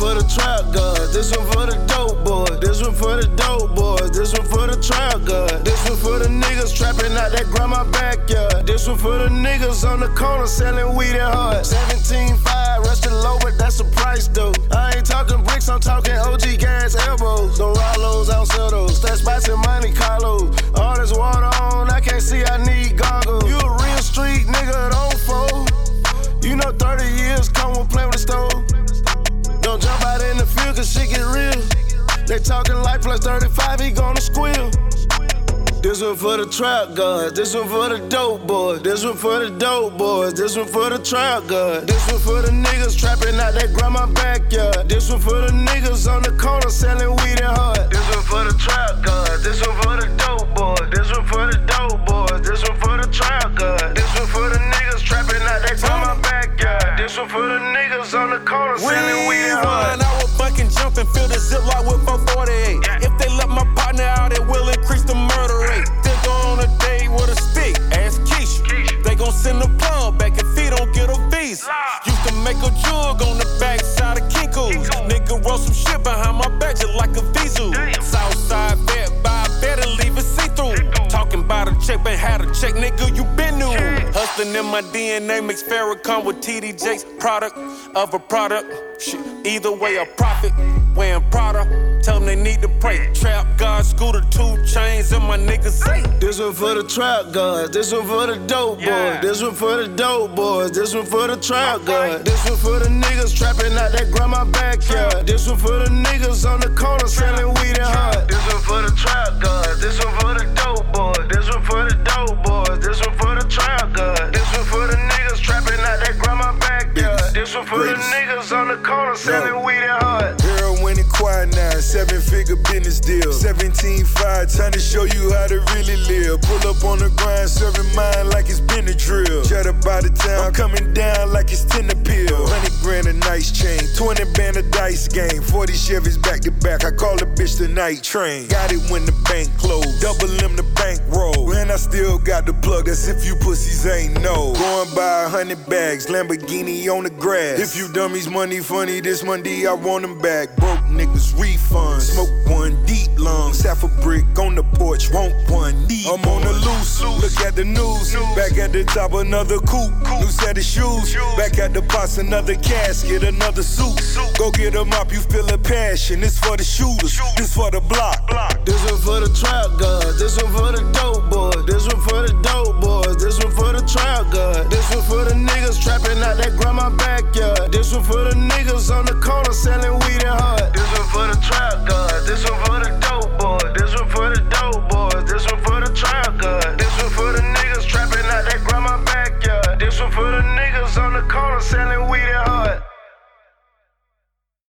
for the trap god. This one for the dope boys. This one for the dope boys. This one for the trap god. This one for the niggas trapping out that grandma backyard. This one for the niggas on the corner selling weed and hard. 17.5, rested low, but that's the price though. I ain't talking bricks, I'm talking OG gas elbows. Don't Rollos, I don't sell those. That spots in Monte Carlo. All this water on, I can't see, I need goggles. You a real street nigga, don't fold. You know 30 years come with playing with the stove. Don't jump out in the field cause shit get real. They talking life plus 35, he gonna squeal. This one for the trap god. This one for the dope boys. This one for the dope boys. This one for the trap god. This one for the niggas trapping out that grandma backyard. This one for the niggas on the corner selling weed and hard. This one for the trap god. This one for the dope boys. This one for the dope boys. This one for the trap god. This one for the niggas trapping out that grandma backyard. This one for the niggas on the corner selling weed and hard. I would fucking jump and fill the ziplock with 448. If they let my partner out, it will increase the murder rate. They'll go on a date with a stick, ask Keisha. They gon' send the plug back if he don't get a visa. Used to make a jug on the backside of Kinko's. Nigga wrote some shit behind my back just like a Vizu. Southside vet, buy a bed and leave it see-through. Talking about a check, but had a check, nigga, you been new. Hustling in my DNA, mix Farrakhan with TD Jakes. Product of a product. Shit, either way a profit. Wearing Prada, tell them they need to pray. Trap God, Scooter, 2 chains, and my niggas say. This one for the trap guys. This one for the dope boys. This one for the dope boys. This one for the trap guys. This one for the niggas trapping out that grandma backyard. This one for the niggas on the corner selling weed and hard. This one for the trap guys. This one for the dope boys. This one for the dope boys. This one for the trap guys. This one for the niggas trapping out that grandma backyard. This one for the niggas on the corner selling weed and hard. Heroin and quinine, 7-figure business deal. 17.5, trying to show you how to really live. Pull up on the grind, serving mine like it's been a drill. Shut up by the town, I'm coming down like it's 10 a pill. 100 grand a nice chain, 20 band a dice game. 40 Chevys back to back, I call the bitch the night train. Got it when the bank closed, double M the bank roll. And I still got the plug, that's if you pussies ain't know. Going by 100 bags, Lamborghini on the grass. If you dummies money funny, this Monday I want them back. Broke niggas refund, smoke one deep lungs. Half a brick on the porch, want one deep. I'm on the loose, look at the news. Back at the top, another coupe. New set of shoes, back at the box, another casket, another suit. Go get 'em up, you feel a passion. This for the shooters, this for the block. This one for the trap guys. This one for the dope boys.